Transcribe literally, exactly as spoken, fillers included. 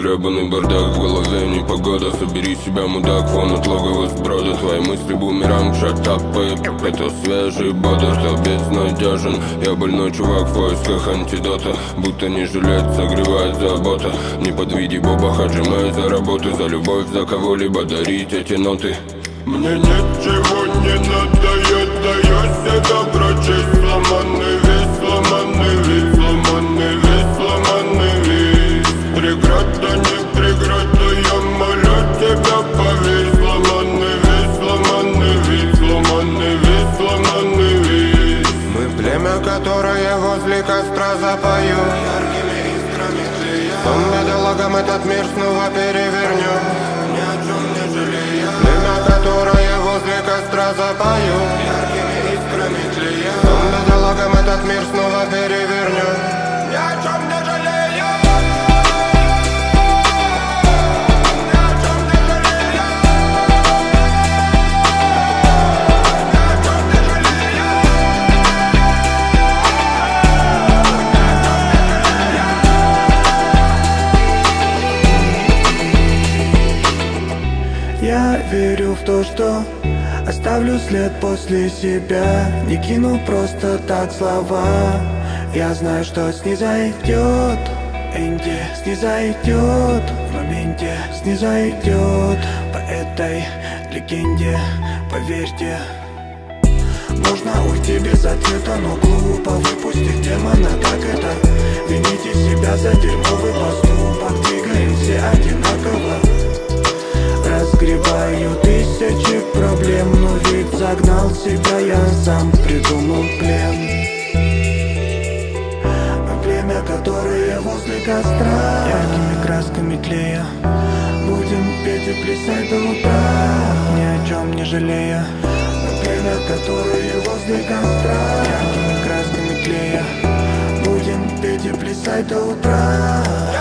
гребаный бардак в голове, непогода. Собери себя, мудак, фон от логова сброда. Твои мысли бумеранг, шатап, поеб. Это свежий бодр, стал безнадежен. Я больной чувак в поисках антидота. Будто не жилет, согревает забота. Не подведи Боба, отжимай за работу. За любовь, за кого-либо дарить эти ноты. Мне ничего не надо, я даю себя прочесть. Сломанный весь, сломанный весь, сломанный весь, сломанный весь. Преграда, не преграда, я молю тебя, поверь. Сломанный весь, сломанный весь, сломанный весь, сломанный весь. Мы племя, которое возле костра запою. Яркими искрами тлея. Том бедолагам этот мир снова перевернем. Ни о чем не жалея. Племя, которое возле костра запою. Яркими искрами тлея. Том бедолагам этот мир снова перевернем. Ни о чем не жалея. Я верю в то, что оставлю след после себя. Не кину просто так слова. Я знаю, что снизойдет Энди, снизойдет в моменте, снизойдет по этой легенде, поверьте. Можно уйти без ответа, но глупо выпустить демона. Так это вините себя за дерьмовый поступок. Двигаем все одинаково. Разгребаю тысячи проблем, но ведь загнал себя, я сам придумал плен. Мы племя, которое возле костра, яркими красками тлея. Будем петь и плясать до утра, ни о чем не жалея. Мы племя, которое возле костра, яркими красками тлея. Будем петь и плясать до утра.